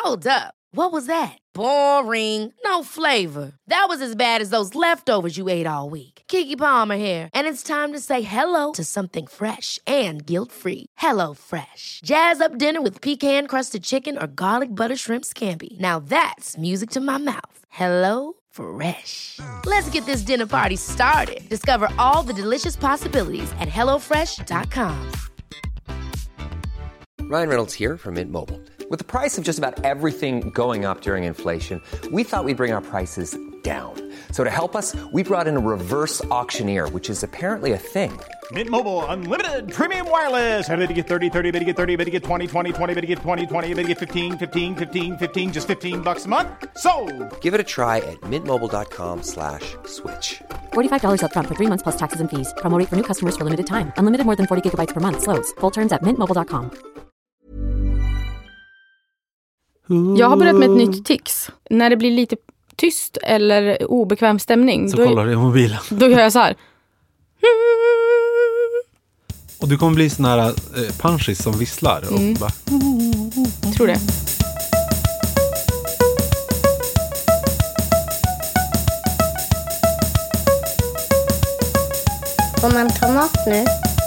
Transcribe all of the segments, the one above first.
Hold up. What was that? Boring. No flavor. That was as bad as those leftovers you ate all week. Keke Palmer here, and it's time to say hello to something fresh and guilt-free. Hello Fresh. Jazz up dinner with pecan-crusted chicken or garlic butter shrimp scampi. Now that's music to my mouth. Hello Fresh. Let's get this dinner party started. Discover all the delicious possibilities at hellofresh.com. Ryan Reynolds here from Mint Mobile. With the price of just about everything going up during inflation, we thought we'd bring our prices down. So to help us, we brought in a reverse auctioneer, which is apparently a thing. Mint Mobile Unlimited Premium Wireless. How to get 30, 30, bit to get 30, bit to get 20, 20, 20, bit to get 20, 20, bit to get 15, 15, 15, 15, just $15 a month? Sold! Give it a try at mintmobile.com/switch. $45 up front for 3 months plus taxes and fees. Promo rate for new customers for limited time. Unlimited more than 40 gigabytes per month. Slows full terms at mintmobile.com. Jag har börjat med ett nytt tics. När det blir lite tyst eller obekväm stämning, så kollar du i mobilen. Då gör jag så här. Och du kommer bli sån här punchies som visslar och bara... Tror det. Får man ta mat nu?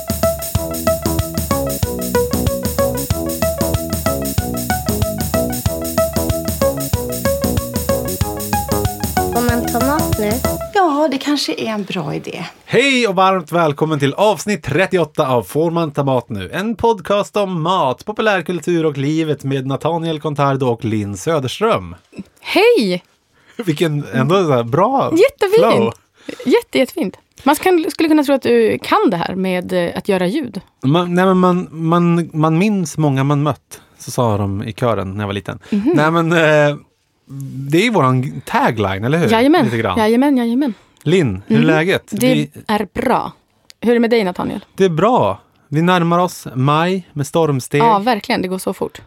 Nu. Ja, det kanske är en bra idé. Hej och varmt välkommen till avsnitt 38 av Får man ta mat nu? En podcast om mat, populärkultur och livet med Nathaniel Contardo och Linn Söderström. Hej! Vilken ändå så här bra jättefint. Flow. Jättefint. Man skulle kunna tro att du kan det här med att göra ljud. Man minns många man mött, så sa de i kören när jag var liten. Mm-hmm. Nej men... det är våran tagline, eller hur? Jajamän. Linn, hur är läget? Det är bra. Hur är det med dig, Nathaniel? Det är bra. Vi närmar oss maj med stormsteg. Ja, verkligen. Det går så fort.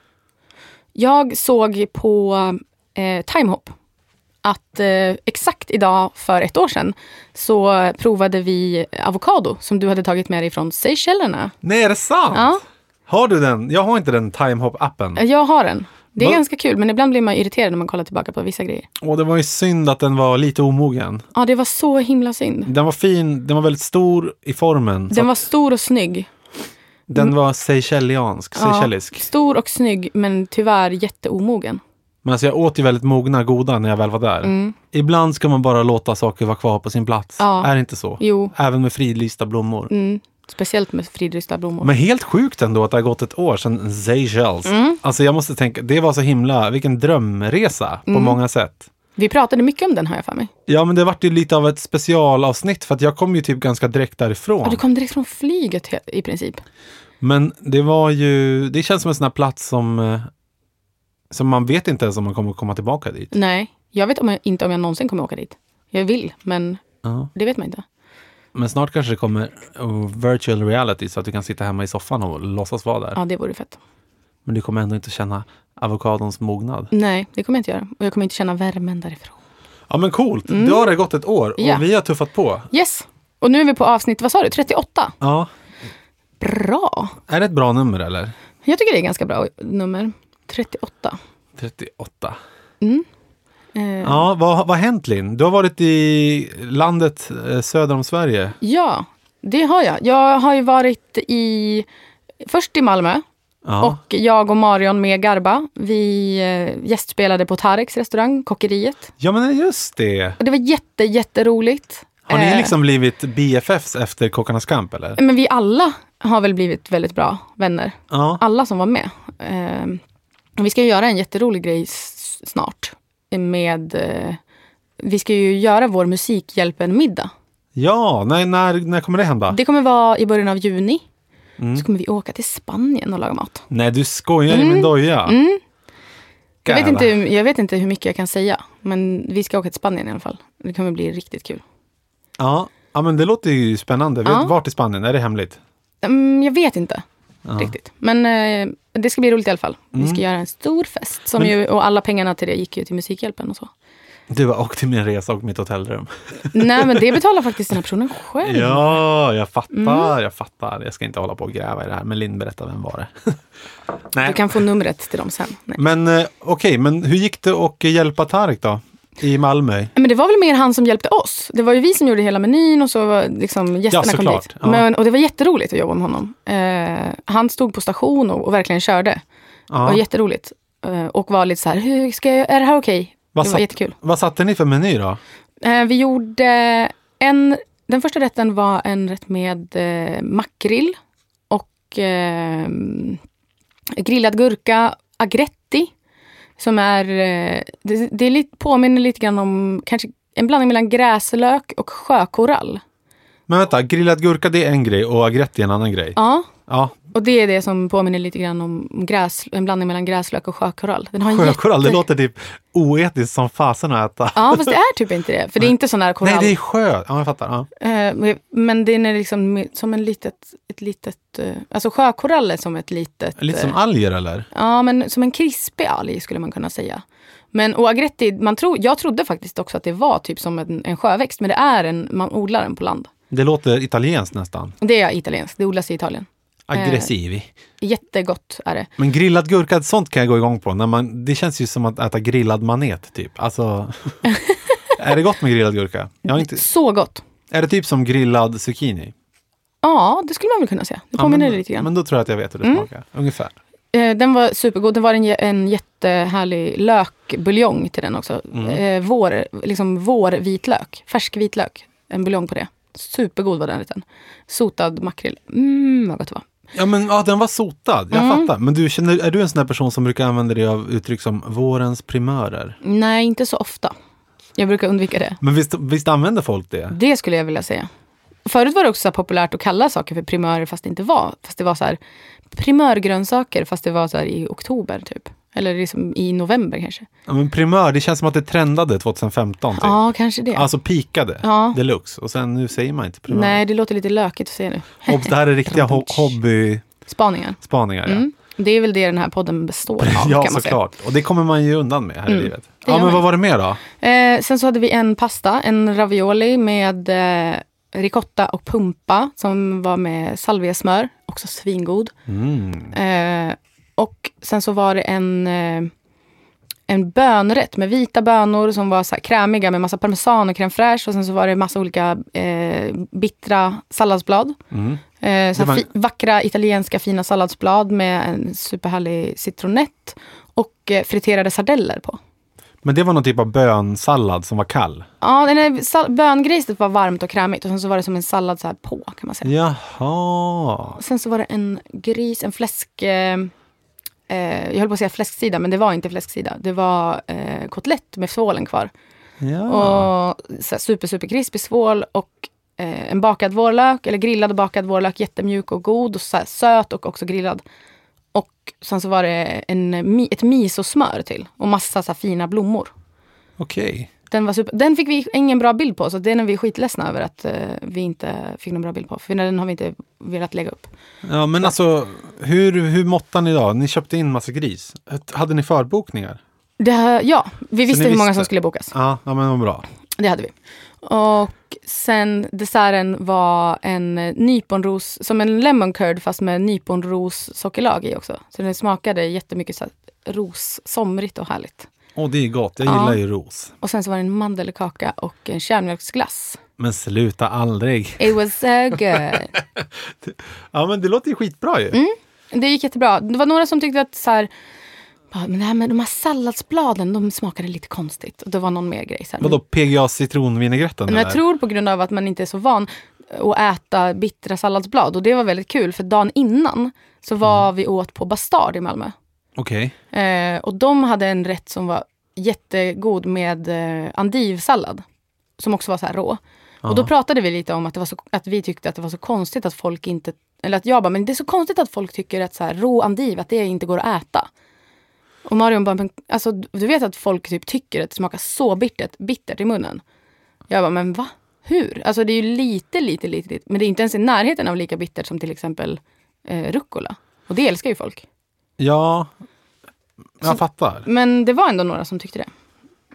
Jag såg på Timehop att exakt idag för 1 år sedan så provade vi avokado som du hade tagit med dig från Seychellerna. Nej, är det sant? Ja. Har du den? Jag har inte den Timehop-appen. Jag har den. Det är ganska kul, men ibland blir man irriterad när man kollar tillbaka på vissa grejer. Och det var ju synd att den var lite omogen. Ja, det var så himla synd. Den var fin, den var väldigt stor i formen. Den var stor och snygg. Den var seychellisk. Stor och snygg, men tyvärr jätteomogen. Men alltså jag åt ju väldigt mogna goda när jag väl var där. Ibland ska man bara låta saker vara kvar på sin plats. Ja. Är det inte så? Jo. Även med fridlysta blommor. Speciellt med fridlysta blommor. Men helt sjukt ändå att det har gått 1 år sedan Seychelles. Alltså jag måste tänka, det var så himla, vilken drömresa på många sätt. Vi pratade mycket om den, har jag för mig. Ja, men det var ju lite av ett specialavsnitt för att jag kom ju typ ganska direkt därifrån. Ja, du kom direkt från flyget i princip. Men det var ju, det känns som en sån här plats som man vet inte ens om man kommer komma tillbaka dit. Nej, jag vet inte om jag någonsin kommer åka dit. Jag vill, men det vet man inte. Men snart kanske det kommer virtual reality så att du kan sitta hemma i soffan och låtsas vara där. Ja, det vore fett. Men du kommer ändå inte känna avokadons mognad. Nej, det kommer jag inte göra. Och jag kommer inte känna värmen därifrån. Ja, men coolt. Då har det gått 1 år och vi har tuffat på. Yes. Och nu är vi på avsnitt, vad sa du? 38? Ja. Bra. Är det ett bra nummer eller? Jag tycker det är ganska bra nummer. 38. 38. Ja, vad har hänt, Linn? Du har varit i landet söder om Sverige. Ja, det har jag. Jag har ju varit först i Malmö. Ja. Och jag och Marion med Garba, vi gästspelade på Tareks restaurang, Kockeriet. Ja, men just det. Och det var jätteroligt. Har ni liksom blivit BFFs efter Kockarnas kamp, eller? Men vi alla har väl blivit väldigt bra vänner. Ja. Alla som var med. Vi ska ju göra en jätterolig grej snart. Vi ska ju göra vår Musikhjälpen-middag. Ja, när kommer det hända? Det kommer vara i början av juni. Så kommer vi åka till Spanien och laga mat. Nej, du skojar i min doja. Jag vet inte hur mycket jag kan säga. Men vi ska åka till Spanien i alla fall. Det kommer bli riktigt kul. Ja, men det låter ju spännande. Vart i Spanien? Är det hemligt? Jag vet inte riktigt. Men det ska bli roligt i alla fall. Vi ska göra en stor fest. Och alla pengarna till det gick ju till Musikhjälpen och så. Du har åkt till min resa och mitt hotellrum. Nej, men det betalar faktiskt den här personen själv. Ja, jag fattar. Jag ska inte hålla på och gräva i det här. Men Linn, berätta, vem var det? Nej. Du kan få numret till dem sen. Nej. Men okej, men hur gick det att hjälpa Tarek då? I Malmö? Men det var väl mer han som hjälpte oss. Det var ju vi som gjorde hela menyn och så var liksom gästerna kom dit. Ja. Och det var jätteroligt att jobba med honom. Han stod på station och verkligen körde. Ja. Det var jätteroligt. Och var lite så här, är det här okej? Det var jättekul. Vad satte ni för meny då? Vi gjorde den första rätten var en rätt med makrill och grillad gurka, agretti. Som är, det är lite, påminner lite grann om kanske en blandning mellan gräslök och sjökorall. Men vänta, grillad gurka det är en grej och agretti är en annan grej. Ja. Och det är det som påminner lite grann om en blandning mellan gräslök och sjökorall. Sjökorall, det låter typ oetiskt som fasen att äta. Ja, fast det är typ inte det. För det är inte sån här korall. Nej, det är sjö. Ja, jag fattar. Ja. Men den är liksom som ett litet... Alltså sjökorall är som ett litet... Lite som alger, eller? Ja, men som en krispig alg skulle man kunna säga. Och agretti, jag trodde faktiskt också att det var typ som en sjöväxt. Men det är man odlar den på land. Det låter italienskt nästan. Det är italienskt. Det odlas i Italien. Aggressiv. Jättegott är det. Men grillad gurka, sånt kan jag gå igång på. Det känns ju som att äta grillad manet typ. Alltså, är det gott med grillad gurka? Så gott. Är det typ som grillad zucchini? Ja, det skulle man väl kunna säga. Det påminner lite grann. Men då tror jag att jag vet hur det smakar. Ungefär. Den var supergod. Det var en jättehärlig lökbuljong till den också. Vår vitlök. Färsk vitlök. En buljong på det. Supergod var den rätten. Sotad makrill. Vad gott det var. Ja, men den var sotad. Jag fattar. Men är du en sån där person som brukar använda dig av uttryck som vårens primörer? Nej, inte så ofta. Jag brukar undvika det. Men visst använder folk det? Det skulle jag vilja säga. Förut var det också så populärt att kalla saker för primörer fast det inte var. Fast det var så här primörgrönsaker fast det var så här i oktober typ. Eller liksom i november kanske. Ja, men primör, det känns som att det trendade 2015 typ. Ja, kanske det. Alltså pikade deluxe. Och sen nu säger man inte primör. Nej, det låter lite lökigt att säga nu. Det här är riktiga hobby... Spaningar, ja. Det är väl det den här podden består av, ja, kan man såklart. säga. Och det kommer man ju undan med här i livet. Ja, men vad var det mer då? Sen så hade vi en pasta, en ravioli med ricotta och pumpa som var med salviasmör. Också svingod. Och sen så var det en bönrätt med vita bönor som var så här krämiga med massa parmesan och crème fraîche. Och sen så var det massa olika bittra salladsblad. Vackra italienska fina salladsblad med en superhärlig citronett och friterade sardeller på. Men det var någon typ av bönsallad som var kall? Ja, böngriset var varmt och krämigt och sen så var det som en sallad så här på, kan man säga. Jaha. Sen så var det en fläsk... jag höll på att säga fläsksida, men det var inte fläsksida. Det var kotlett med svålen kvar. Ja. Och så super krispig svål och en bakad vårlök, eller grillad och bakad vårlök, jättemjuk och god och så här söt och också grillad. Och sen så var det ett misosmör till och massa så här fina blommor. Okej. Den fick vi ingen bra bild på, så den är vi skitledsna över att vi inte fick någon bra bild på. För den har vi inte velat lägga upp. Ja, men alltså, hur måttar ni då? Ni köpte in massa gris. Hade ni förbokningar? Ja, vi visste hur många som skulle bokas. Ja, men vad bra. Det hade vi. Och sen desserten var en nyponros, som en lemon curd fast med nyponros sockerlag i också. Så den smakade jättemycket så ros, somrigt och härligt. Det är gott. Jag gillar ju ros. Och sen så var det en mandelkaka och en kärnmjölksglass. Men sluta aldrig. It was so good. Ja, men det låter ju skitbra ju. Det gick jättebra. Det var några som tyckte att så här, men det här med de här salladsbladen, de smakade lite konstigt. Och det var någon mer grej. Vadå, PGA citronvinägretten? Men jag tror på grund av att man inte är så van att äta bittra salladsblad. Och det var väldigt kul, för dagen innan så var vi åt på Bastard i Malmö. Okej. Och de hade en rätt som var jättegod med andivsallad. Som också var så här rå. Och då pratade vi lite om att vi tyckte att det var så konstigt att folk inte... Eller att jag bara, men det är så konstigt att folk tycker att så här, rå andiv, att det inte går att äta. Och Marion bara, alltså, du vet att folk typ tycker att det smakar så bittert i munnen. Jag bara, men va? Hur? Alltså det är ju lite. Men det är inte ens i närheten av lika bittert som till exempel rucola. Och det älskar ju folk. Ja, jag fattar. Men det var ändå några som tyckte det.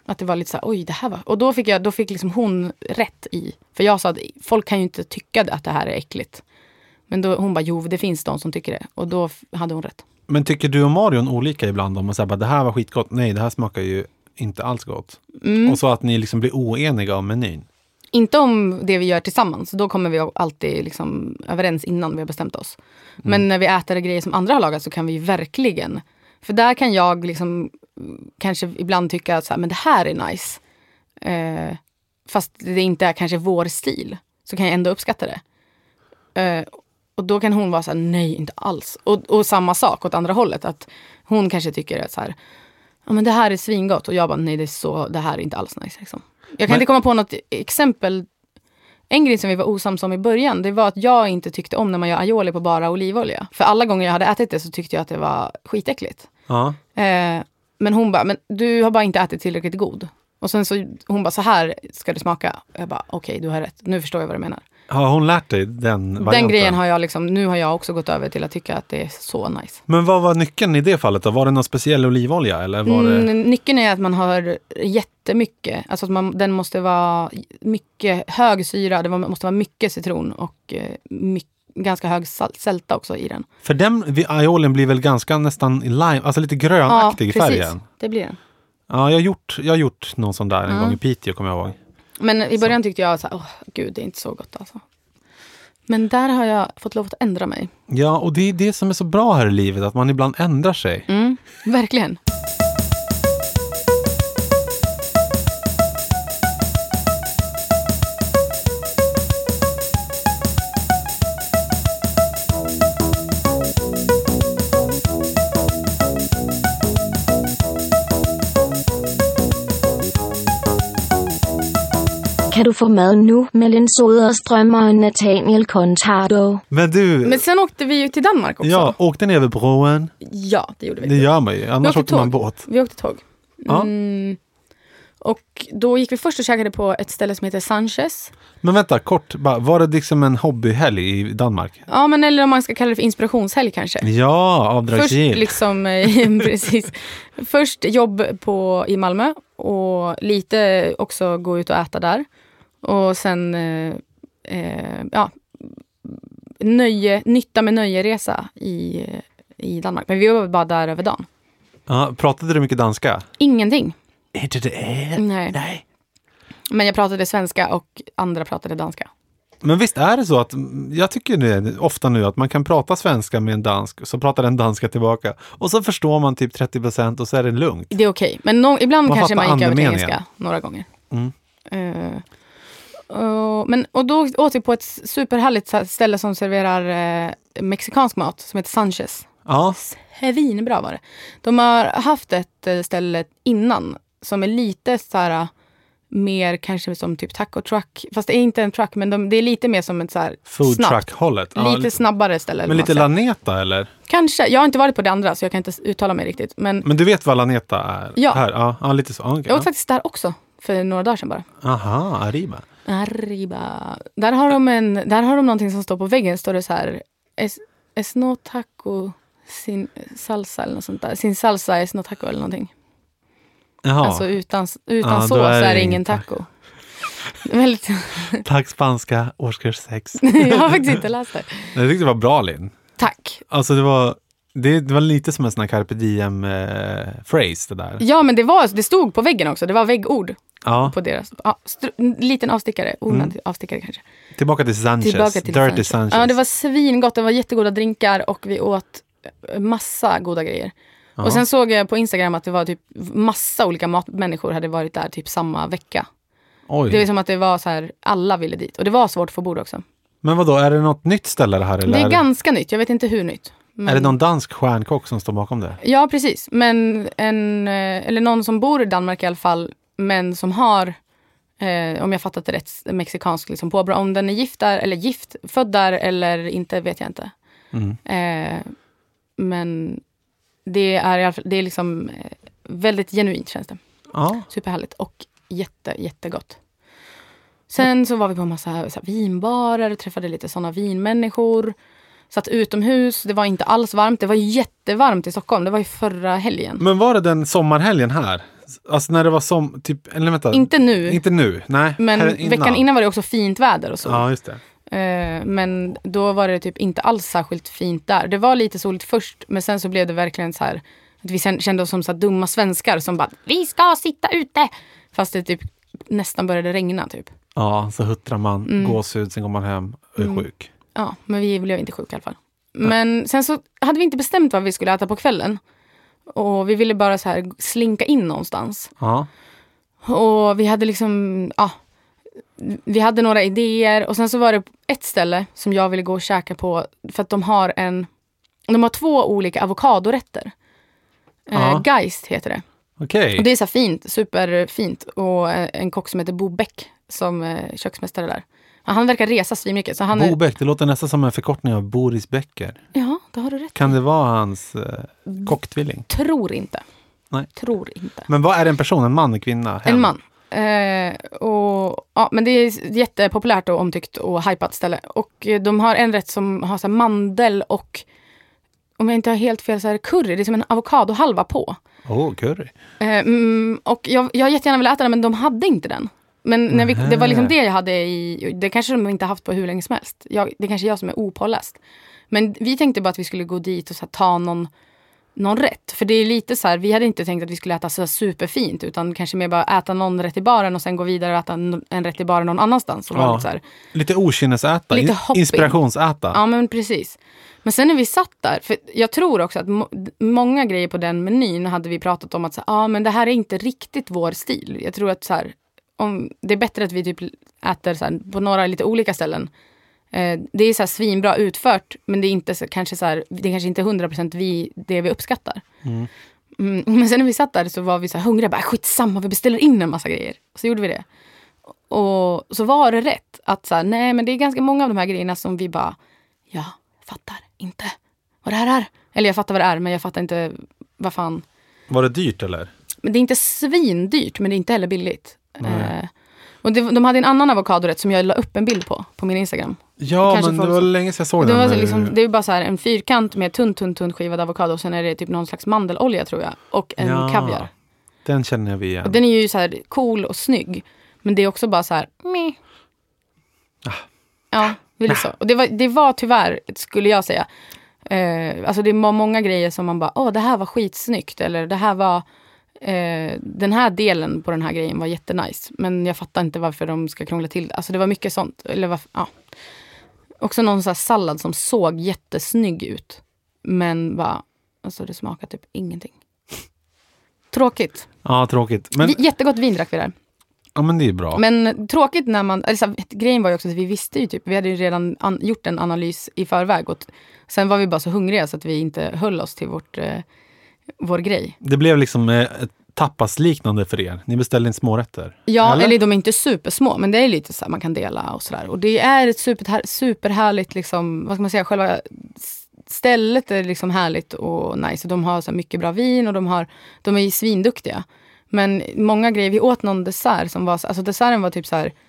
Att det var lite så här, oj det här var... Och då fick liksom hon rätt i. För jag sa att folk kan ju inte tycka att det här är äckligt. Men då hon bara, jo det finns de som tycker det. Och då hade hon rätt. Men tycker du och Marion olika ibland om man säger att det här var skitgott? Nej, det här smakar ju inte alls gott. Och så att ni liksom blir oeniga om menyn. Inte om det vi gör tillsammans. Då kommer vi alltid liksom överens innan vi har bestämt oss. Men när vi äter grejer som andra har lagat så kan vi verkligen... För där kan jag liksom kanske ibland tycka att så här, men det här är nice. Fast det inte är kanske vår stil. Så kan jag ändå uppskatta det. Och då kan hon vara så här, nej inte alls. Och samma sak åt andra hållet. Att hon kanske tycker att så här, ja men det här är svingott. Och jag bara, nej det här är inte alls nice liksom. Jag kan inte komma på något exempel. En grej som vi var osams om i början, det var att jag inte tyckte om när man gör aioli på bara olivolja. För alla gånger jag hade ätit det så tyckte jag att det var skitäckligt. Ja. Men hon bara, men du har bara inte ätit tillräckligt god. Och sen så hon bara, så här ska det smaka. Jag bara, okej, du har rätt. Nu förstår jag vad du menar. Har hon lärt dig den varianten? Den grejen har jag liksom, nu har jag också gått över till att tycka att det är så nice. Men vad var nyckeln i det fallet då? Var det någon speciell olivolja? Eller var det... Nyckeln är att man har jättemycket. Alltså att den måste vara mycket hög syra. Det måste vara mycket citron och ganska hög sälta också i den. För den aiolin blir väl ganska nästan lime, alltså lite grönaktig i färgen. Det blir den. Ja, jag har gjort någon sån där en gång i Piteå, kommer jag ihåg. Men i början tyckte jag att gud, det är inte så gott alltså. Men där har jag fått lov att ändra mig. Ja, och det är det som är så bra här i livet, att man ibland ändrar sig. Verkligen. Kan du få mad nu med Linn Soderström och Nathaniel Contardo? Men sen åkte vi ju till Danmark också. Ja, åkte ni över broen? Ja, det gjorde vi. Det gör man ju, annars åkte man båt. Vi åkte tåg. Ja. Och då gick vi först och käkade på ett ställe som heter Sanchez. Men vänta, kort, var det liksom en hobbyhelg i Danmark? Ja, men eller om man ska kalla det för inspirationshelg kanske. Ja, avdragsgill. Först liksom, precis. Först jobb i Malmö och lite också gå ut och äta där. Och sen nytta med nöjeresa i Danmark. Men vi var bara där över dagen. Ja, pratade du mycket danska? Ingenting. Inte det? Nej. Men jag pratade svenska och andra pratade danska. Men visst är det så att, jag tycker det ofta nu att man kan prata svenska med en dansk, så pratar den danska tillbaka. Och så förstår man typ 30% och så är det lugnt. Det är okej. Men ibland man kanske man gick över till engelska några gånger. Och då åt vi på ett superhärligt ställe som serverar mexikansk mat som heter Sanchez. Ja. Svinbra var det. De har haft ett ställe innan som är lite så här mer kanske som typ taco truck. Fast det är inte en truck, men det är lite mer som ett så här food truck-hållet. Lite snabbare ställe. Men lite Laneta eller? Kanske. Jag har inte varit på det andra så jag kan inte uttala mig riktigt. Men du vet vad Laneta är? Ja. Här. Ja, lite så. Okay, jag åt faktiskt där också för några dagar sedan bara. Aha, Arriba. Där har de någonting som står på väggen. Står det så här es no taco sin salsa eller något sånt där. Sin salsa es no taco eller någonting. Jaha. Alltså utan sås är det ingen taco. Väldigt... Tack spanska, årskurs 6. Jag har faktiskt inte läst det. Jag tyckte det var bra, Linn. Tack. Alltså det var lite som en sån här carpe diem phrase det där. Ja, men det stod på väggen också. Det var väggord på deras. Liten avstickare. Avstickare kanske. Tillbaka till Sanchez. Dirty Sanchez. Ja, det var svingott. Det var jättegoda drinkar och vi åt massa goda grejer. Ja. Och sen såg jag på Instagram att det var typ massa olika människor hade varit där typ samma vecka. Oj. Det är som att det var så här, alla ville dit. Och det var svårt att få bord också. Men vadå, är det något nytt ställe det här? Eller? Det är ganska nytt, jag vet inte hur nytt. Men... Är det någon dansk stjärnkock som står bakom det? Ja, precis. Men eller någon som bor i Danmark i alla fall, men som har, om jag fattat det rätt, mexikansk liksom påbrå. Om den är gift där, eller född där eller inte, vet jag inte. Men det är liksom väldigt genuint, känns det. Ja. Superhärligt och jättegott. Sen så var vi på en massa vinbarer, träffade lite sådana vinmänniskor. Satt utomhus, det var inte alls varmt. Det var jättevarmt i Stockholm, det var ju förra helgen. Men var det den sommarhelgen här Alltså när det var som, typ, eller vänta. Inte nu. Inte nu, nej. Men veckan innan var det också fint väder och så. Ja, just det. Men då var det typ inte alls särskilt fint där. Det var lite soligt först, men sen så blev det verkligen så här att vi kände oss som så här dumma svenskar som bara, vi ska sitta ute! Fast det typ nästan började regna typ. Ja, så huttrar man, gåshud, sen går man hem och är sjuk. Ja, men vi blev inte sjuka i alla fall. Men sen så hade vi inte bestämt vad vi skulle äta på kvällen. Och vi ville bara så här slinka in någonstans. Ja. Och vi hade liksom, vi hade några idéer. Och sen så var det ett ställe som jag ville gå och käka på. För att de har 2 olika avokadorätter. Geist heter det. Okej. Och det är så här fint, superfint. Och en kock som heter Bo Bäck som är köksmästare där. Han verkar resa svinmycket. Så Bo Bäck, det låter nästan som en förkortning av Boris Becker. Ja, det har du rätt. Kan det vara hans kocktvilling? Tror inte. Nej. Tror inte. Men vad är det en person? En man, en kvinna? En man. Men det är jättepopulärt och omtyckt och hypat ställe. Och de har en rätt som har så här mandel och, om jag inte har helt fel, så är det curry. Det är som en avokadohalva på. Curry. Och jag jättegärna ville äta den, men de hade inte den. Men det var liksom det jag hade i... Det kanske de inte haft på hur länge som helst. Det kanske är jag som är opåläst. Men vi tänkte bara att vi skulle gå dit och så här, ta någon rätt. För det är lite så här, vi hade inte tänkt att vi skulle äta så superfint. Utan kanske mer bara äta någon rätt i baren och sen gå vidare och äta en rätt i baren någon annanstans. Och lite, så här, lite okynnesäta, lite inspirationsäta. Ja, men precis. Men sen när vi satt där, för jag tror också att många grejer på den menyn hade vi pratat om att så här, men det här är inte riktigt vår stil. Jag tror att så här, det är bättre att vi typ äter så här, på några lite olika ställen. Det är så här svinbra utfört, men det är inte så, kanske så här, det är kanske inte 100% det vi uppskattar. Men sen när vi satt där så var vi så här hungriga, bara skitsamma, vi beställer in en massa grejer. Så gjorde vi det. Och så var det rätt att så här, nej, men det är ganska många av de här grejerna som vi bara, jag fattar inte vad det här är. Eller jag fattar vad det är, men jag fattar inte vad fan. Var det dyrt eller? Men det är inte svindyrt, men det är inte heller billigt. Och de hade en annan avokadorätt som jag la upp en bild på min Instagram. Ja, men det var länge sedan jag såg den. Liksom, det är bara så här en fyrkant med tunn skivad avokado. Och sen är det typ någon slags mandelolja, tror jag. Och en kaviar. Den känner vi igen. Och den är ju så här cool och snygg. Men det är också bara så här... Ja, vill så. Och det var tyvärr, skulle jag säga. Alltså det var många grejer som man bara, det här var skitsnyggt. Eller det här var... den här delen på den här grejen var jättenice. Men jag fattar inte varför de ska krångla till. Alltså det var mycket sånt. Eller också någon så här sallad som såg jättesnygg ut. Men bara, alltså det smakar typ ingenting. Tråkigt. Ja, tråkigt. Men... Jättegott vin drack vi där. Ja, men det är bra. Men tråkigt när man... Alltså, grejen var ju också att vi visste ju typ... Vi hade ju redan gjort en analys i förväg. Och sen var vi bara så hungriga så att vi inte höll oss till vår grej. Det blev liksom ett tapasliknande för er. Ni beställde in smårätter. Ja, eller de är inte supersmå, men det är lite så här man kan dela och sådär. Och det är ett superhärligt liksom, vad ska man säga, själva stället är liksom härligt och nice. Och de har så här mycket bra vin och de är ju svinduktiga. Men många grejer, vi åt någon dessert som var, alltså desserten var typ så här,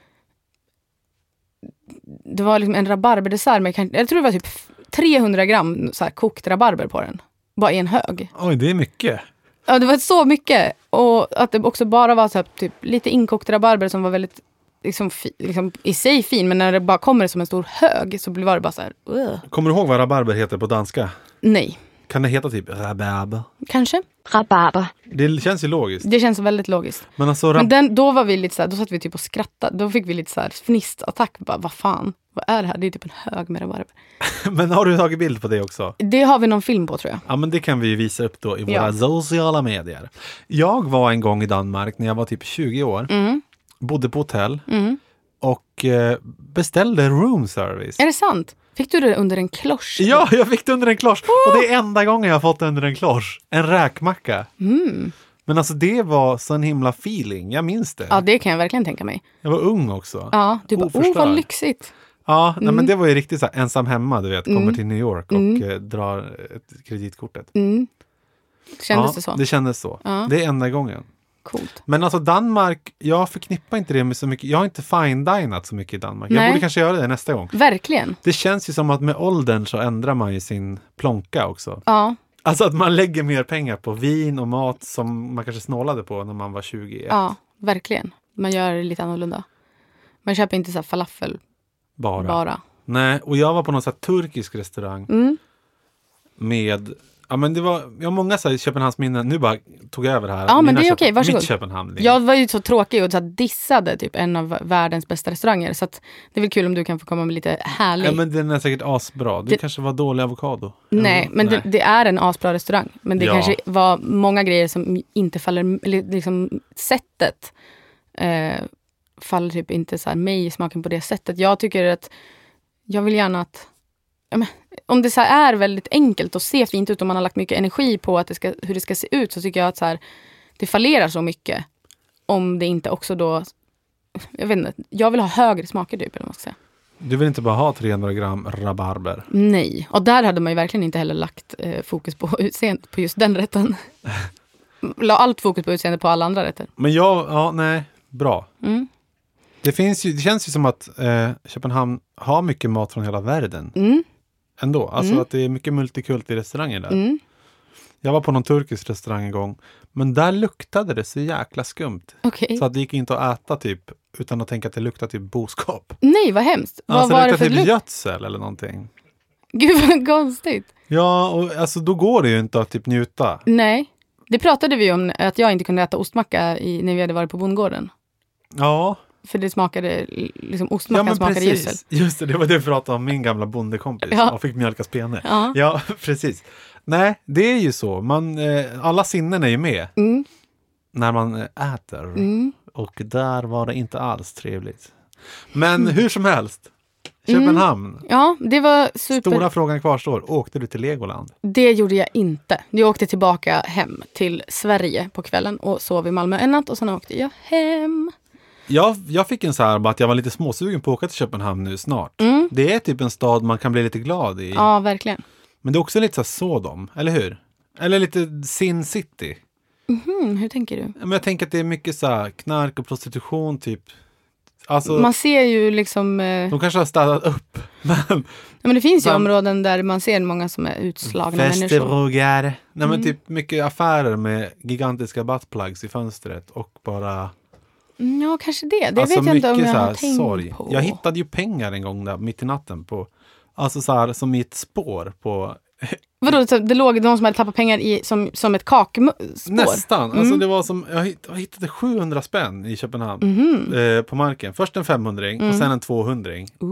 det var liksom en rabarberdessert med, jag tror det var typ 300 gram så här kokt rabarber på den. Bara i en hög. Oj, det är mycket. Ja, det var så mycket. Och att det också bara var så här, typ lite inkokt rabarber som var väldigt liksom i sig fin. Men när det bara kommer som en stor hög så var det bara så här... Kommer du ihåg vad rabarber heter på danska? Nej. Kan det heta typ rabarber? Kanske. Rabarber. Det känns ju logiskt. Det känns väldigt logiskt. Men alltså... då var vi lite så här, då satt vi typ och skrattade. Då fick vi lite så här fnistattack. Bara, vad fan? Vad är det här? Det är typ en hög med rabarber. Men har du tagit bild på det också? Det har vi någon film på, tror jag. Ja, men det kan vi ju visa upp då i våra sociala medier. Jag var en gång i Danmark när jag var typ 20 år. Bodde på hotell. Och beställde room service. Är det sant? Fick du det under en klosch? Ja, jag fick det under en klosch. Och det är enda gången jag har fått det under en klosch. En räkmacka. Men alltså det var så en himla feeling. Jag minns det. Ja, det kan jag verkligen tänka mig. Jag var ung också. Ja, du bara, vad lyxigt. Ja, nej, men det var ju riktigt så här, ensam hemma, du vet. Kommer till New York och drar kreditkortet. Kändes det så? Det kändes så. Ja. Det är enda gången. Coolt. Men alltså Danmark, jag förknippar inte det med så mycket. Jag har inte fine-dinat så mycket i Danmark. Nej. Jag borde kanske göra det nästa gång. Verkligen. Det känns ju som att med åldern så ändrar man ju sin plånka också. Ja. Alltså att man lägger mer pengar på vin och mat som man kanske snålade på när man var 21. Ja, verkligen. Man gör det lite annorlunda. Man köper inte så här falafel bara. Nej, och jag var på någon så här turkisk restaurang med... Ja, men det var många så här Köpenhamnsminnen. Nu bara tog jag över här. Ja, men det är okej. Varsågod. Mitt Köpenhamn. Jag var ju så tråkig och så dissade typ en av världens bästa restauranger. Så att det är väl kul om du kan få komma med lite härlig... Ja, men den är säkert asbra. Det kanske var dålig avokado. Nej, men nej. Det är en asbra restaurang. Men det kanske var många grejer som inte faller... Liksom sättet faller typ inte så här mig i smaken på det sättet. Jag tycker att... Jag vill gärna att... Om det så här är väldigt enkelt och ser fint ut och man har lagt mycket energi på att hur det ska se ut, så tycker jag att så här, det fallerar så mycket om det inte också då, jag vet inte, jag vill ha högre smaker typ, eller vad man ska säga. Du vill inte bara ha 300 gram rabarber? Nej, och där hade man ju verkligen inte heller lagt fokus på utseendet på just den rätten. La allt fokus på utseendet på alla andra rätter. Men nej, bra. Det känns ju som att Köpenhamn har mycket mat från hela världen. Ändå. Alltså att det är mycket multikult i restauranger där. Jag var på någon turkisk restaurang en gång. Men där luktade det så jäkla skumt. Okay. Så att det gick inte att äta typ utan att tänka att det luktade typ boskap. Nej, vad hemskt. Alltså vad var det luktade typ gödsel eller någonting. Gud vad konstigt. Ja, och alltså då går det ju inte att typ njuta. Nej. Det pratade vi om att jag inte kunde äta ostmacka när vi hade varit på bondgården. Ja. För det smakade, liksom ostmackan smakade gödsel. Just det, det var det jag pratade om min gamla bondekompis. Och fick mjölka spener. Ja, precis. Nej, det är ju så. Alla sinnen är ju med. När man äter. Och där var det inte alls trevligt. Men hur som helst. Köpenhamn. Ja, det var super. Stora frågan kvarstår. Åkte du till Legoland? Det gjorde jag inte. Jag åkte tillbaka hem till Sverige på kvällen och sov i Malmö en natt och sen åkte jag hem. Jag fick en så här att jag var lite småsugen på att åka till Köpenhamn nu snart. Det är typ en stad man kan bli lite glad i. Ja, verkligen. Men det är också lite så Sodom, eller hur? Eller lite Sin City. Hur tänker du? Men jag tänker att det är mycket så här knark och prostitution typ. Alltså, man ser ju liksom... De kanske har städat upp. Men det finns ju områden där man ser många som är utslagna människor. Nej, men typ mycket affärer med gigantiska buttplugs i fönstret och bara... Ja, kanske det. Det alltså vet jag inte om jag har tänkt sorg. på. Jag hittade ju pengar en gång där mitt i natten på... Alltså så här som i ett spår på... Vadå? Så det låg någon som hade tappat pengar i som ett kakspår? Nästan. Alltså det var som... Jag hittade 700 spänn i Köpenhamn på marken. Först en 500 och sen en 200.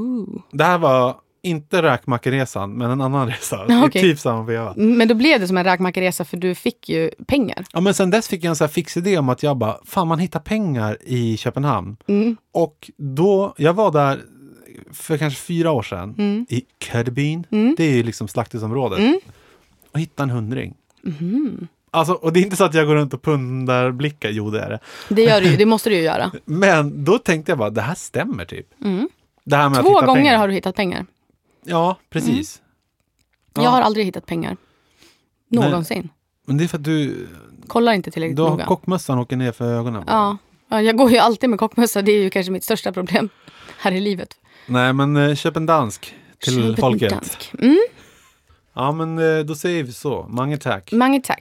Det här var inte räkmackeresan, men en annan resa. Okay. Typ samma veva. Men då blev det som en räkmackeresa för du fick ju pengar. Ja, men sen dess fick jag en så här fix idé om att jag bara, fan man hittar pengar i Köpenhamn. Och då, jag var där för kanske 4 år sedan i Kødbyen. Det är ju liksom slakthusområdet. Och hittade en 100. Alltså, och det är inte så att jag går runt och pundar blickar. Jo, det är det. Det gör du, det måste du ju göra. Men då tänkte jag bara, det här stämmer typ. Det här med 2 att gånger pengar. har du hittat pengar. Ja, precis. Jag har aldrig hittat pengar. Någonsin. Nej. Men det är för att du... Kollar inte tillräckligt noga. Du har kockmössan åker ner för ögonen. Ja, jag går ju alltid med kockmössa. Det är ju kanske mitt största problem här i livet. Nej, men köp en dansk till folket. Dansk. Ja, men då säger vi så. Mange tack. Mange tack.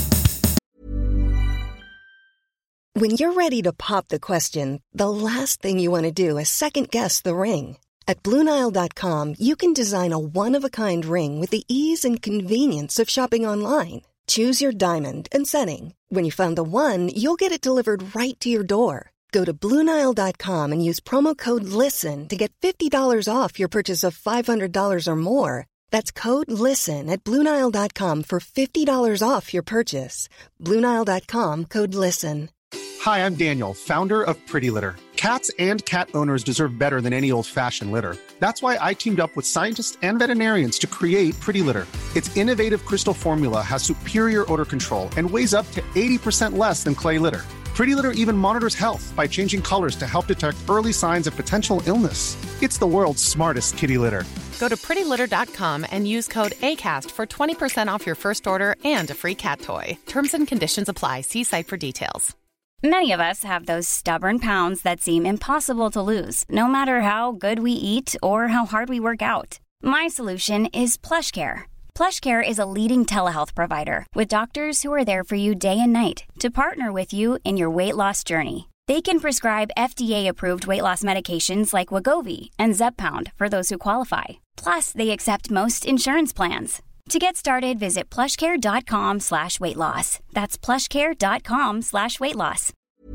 When you're ready to pop the question, the last thing you want to do is second guess the ring. At BlueNile.com, you can design a one-of-a-kind ring with the ease and convenience of shopping online. Choose your diamond and setting. When you find the one, you'll get it delivered right to your door. Go to BlueNile.com and use promo code LISTEN to get $50 off your purchase of $500 or more. That's code LISTEN at BlueNile.com for $50 off your purchase. BlueNile.com, code LISTEN. Hi, I'm Daniel, founder of Pretty Litter. Cats and cat owners deserve better than any old-fashioned litter. That's why I teamed up with scientists and veterinarians to create Pretty Litter. Its innovative crystal formula has superior odor control and weighs up to 80% less than clay litter. Pretty Litter even monitors health by changing colors to help detect early signs of potential illness. It's the world's smartest kitty litter. Go to prettylitter.com and use code ACAST for 20% off your first order and a free cat toy. Terms and conditions apply. See site for details. Many of us have those stubborn pounds that seem impossible to lose, no matter how good we eat or how hard we work out. My solution is PlushCare. PlushCare is a leading telehealth provider with doctors who are there for you day and night to partner with you in your weight loss journey. They can prescribe FDA-approved weight loss medications like Wegovy and Zepbound for those who qualify. Plus, they accept most insurance plans. To get started, visit plushcare.com/weightloss. That's plushcare.com/weightloss.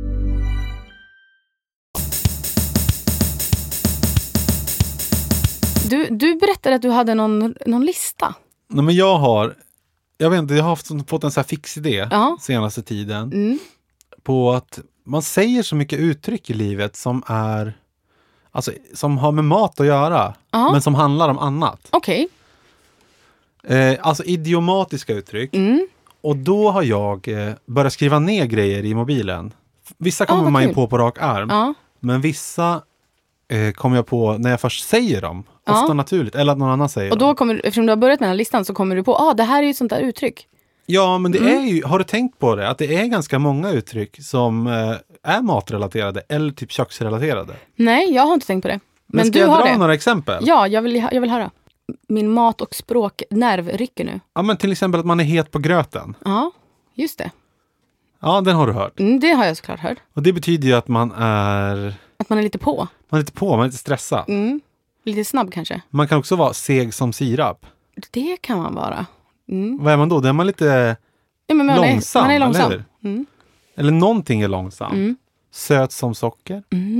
Du berättade att du hade någon lista. Nej, men jag vet inte, jag har fått en så här fix idé senaste tiden. På att man säger så mycket uttryck i livet som är, alltså, som har med mat att göra, men som handlar om annat. Okej. Alltså idiomatiska uttryck. Och då har jag börjat skriva ner grejer i mobilen. Vissa kommer man ju på rak arm. Men vissa kommer jag på när jag först säger dem. Ofta naturligt. Eller att någon annan säger och då kommer, eftersom du har börjat med den här listan så kommer du på, det här är ju ett sånt där uttryck. Ja, men det är ju, har du tänkt på det? Att det är ganska många uttryck som är matrelaterade eller typ köksrelaterade. Nej, jag har inte tänkt på det. Men ska du har jag dra det. Några exempel? Ja, jag vill höra. Min mat- och språknerv rycker nu. Ja, men till exempel att man är het på gröten. Ja, just det. Ja, den har du hört. Det har jag såklart hört. Och det betyder ju att man är... Att man är lite på. Man är lite på, man är lite stressad. Lite snabb kanske. Man kan också vara seg som sirap. Det kan man vara. Vad är man då? Det är man lite långsam. Man är långsam. Eller någonting är långsam. Söt som socker.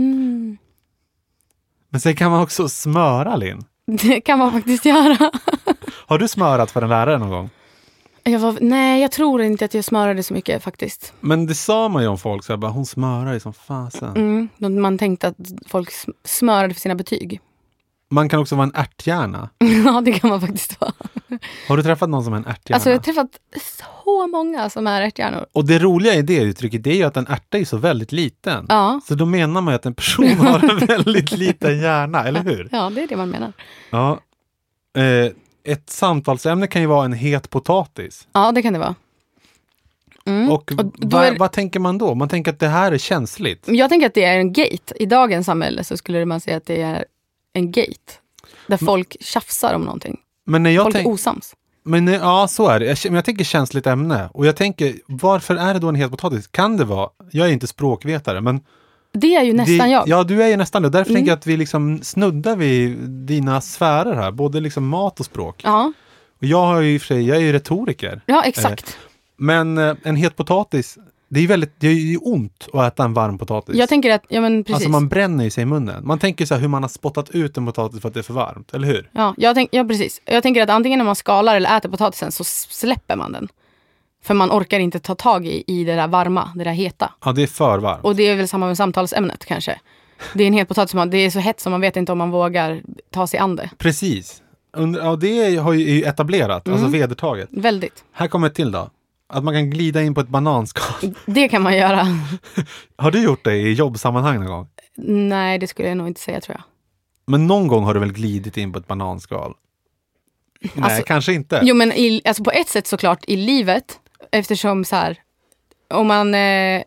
Men sen kan man också smöra, Linn. Det kan man faktiskt göra. Har du smörat för en lärare någon gång? Nej, jag tror inte att jag smörade så mycket faktiskt. Men det sa man ju om folk, så jag bara, hon smörar ju som fasen. Man tänkte att folk smörade för sina betyg. Man kan också vara en ärthjärna. Ja, det kan man faktiskt vara. Har du träffat någon som är en ärthjärna? Alltså jag har träffat så många som är ärthjärnor. Och det roliga i det uttrycket, det är ju att en ärta är så väldigt liten. Ja. Så då menar man ju att en person har en väldigt liten hjärna, eller hur? Ja, det är det man menar. Ja. Ett samtalsämne kan ju vara en het potatis. Ja, det kan det vara. Och vad tänker man då? Man tänker att det här är känsligt. Jag tänker att det är en gate. I dagens samhälle så skulle man säga att det är en gate. Där folk tjafsar om någonting. Men när jag folk är osams. Men ja, så är det. Men jag tänker känsligt ämne. Och jag tänker, varför är det då en het potatis? Kan det vara? Jag är inte språkvetare, men... Det är ju nästan jag. Ja, du är ju nästan det. Därför tänker jag att vi liksom snuddar vid dina sfärer här. Både liksom mat och språk. Ja. Och jag har ju i och för sig, jag är ju retoriker. Ja, exakt. Men en het potatis, det är ju ont att äta en varm potatis. Jag tänker att, ja men precis. Alltså man bränner ju sig i munnen. Man tänker så här hur man har spottat ut en potatis för att det är för varmt, eller hur? Ja, precis. Jag tänker att antingen när man skalar eller äter potatisen så släpper man den. För man orkar inte ta tag i det där varma, det där heta. Ja, det är för varmt. Och det är väl samma med samtalsämnet kanske. Det är en het potatis, det är så hett som man vet inte om man vågar ta sig an det. Precis. Det har ju etablerat, alltså vedertaget. Väldigt. Här kommer ett till då. Att man kan glida in på ett bananskal. Det kan man göra. Har du gjort det i jobbsammanhang någon gång? Nej, det skulle jag nog inte säga, tror jag. Men någon gång har du väl glidit in på ett bananskal? Nej, kanske inte. Jo, men alltså på ett sätt såklart i livet. Eftersom så här, om man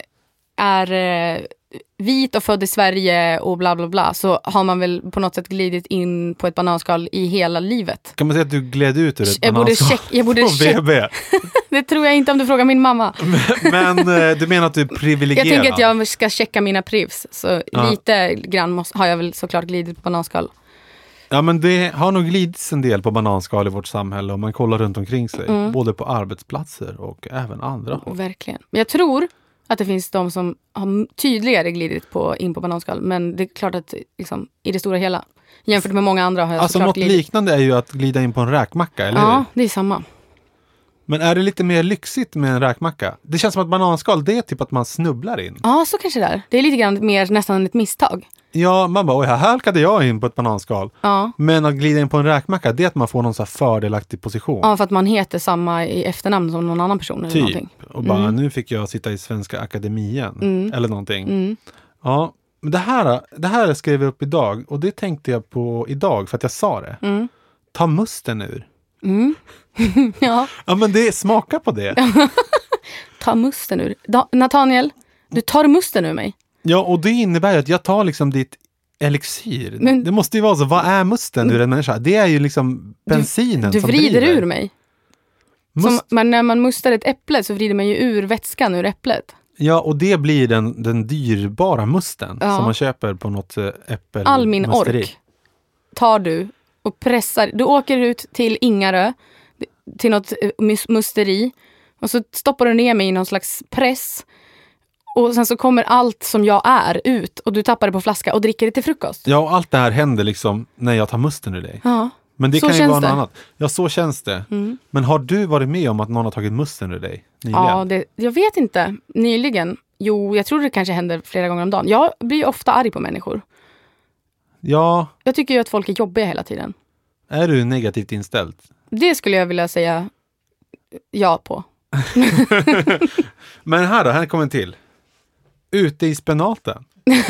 är vit och född i Sverige och bla bla bla, så har man väl på något sätt glidit in på ett bananskal i hela livet. Kan man säga att du gled ut ur ett bananskal? Jag borde checka. Det tror jag inte om du frågar min mamma. Men du menar att du är privilegierad? Jag tänker att jag ska checka mina privs. Så lite grann har jag väl såklart glidit på bananskal. Ja, men det har nog glidits en del på bananskal i vårt samhälle om man kollar runt omkring sig. Både på arbetsplatser och även andra håll. Verkligen. Men jag tror att det finns de som har tydligare glidit in på bananskal. Men det är klart att liksom, i det stora hela, jämfört med många andra har jag alltså såklart något liknande är ju att glida in på en räkmacka, eller hur? Ja, det är samma. Men är det lite mer lyxigt med en räkmacka? Det känns som att bananskal, det är typ att man snubblar in. Ja, så kanske det är. Det är lite grann mer nästan ett misstag. Ja, man bara, oj, här halkade jag in på ett bananskal. Ja. Men att glida in på en räkmacka, det är att man får någon så här fördelaktig position. Ja, för att man heter samma i efternamn som någon annan person eller typ. Någonting. Och bara, nu fick jag sitta i Svenska Akademien. Eller någonting. Ja, men det här skrev jag upp idag. Och det tänkte jag på idag för att jag sa det. Ta musten ur. Ja. Ja, men det smakar på det. Ta musten ur. Nathaniel, du tar musten ur mig. Ja, och det innebär ju att jag tar liksom ditt elixir. Det måste ju vara så, vad är musten ur en människa? Det är ju liksom bensinen du som vrider driver. ur mig. När man mustar ett äpple så vrider man ju ur vätskan ur äpplet. Ja, och det blir den dyrbara musten som man köper på något äppel. All min ork tar du och pressar. Du åker ut till Ingarö, till något musteri, och så stoppar du ner mig i någon slags press. Och sen så kommer allt som jag är ut och du tappar det på flaska och dricker det till frukost. Ja, och allt det här händer liksom när jag tar musten ur dig. Ja. Men det så kan ju vara något det. annat. Ja, så känns det. Mm. Men har du varit med om att någon har tagit musten ur dig nyligen? Ja, jag vet inte. Nyligen. Jo, jag tror det kanske händer flera gånger om dagen. Jag blir ofta arg på människor. Ja. Jag tycker ju att folk är jobbiga hela tiden. Är du negativt inställd? Det skulle jag vilja säga ja på. Men här kommer en till. Ute i spenaten.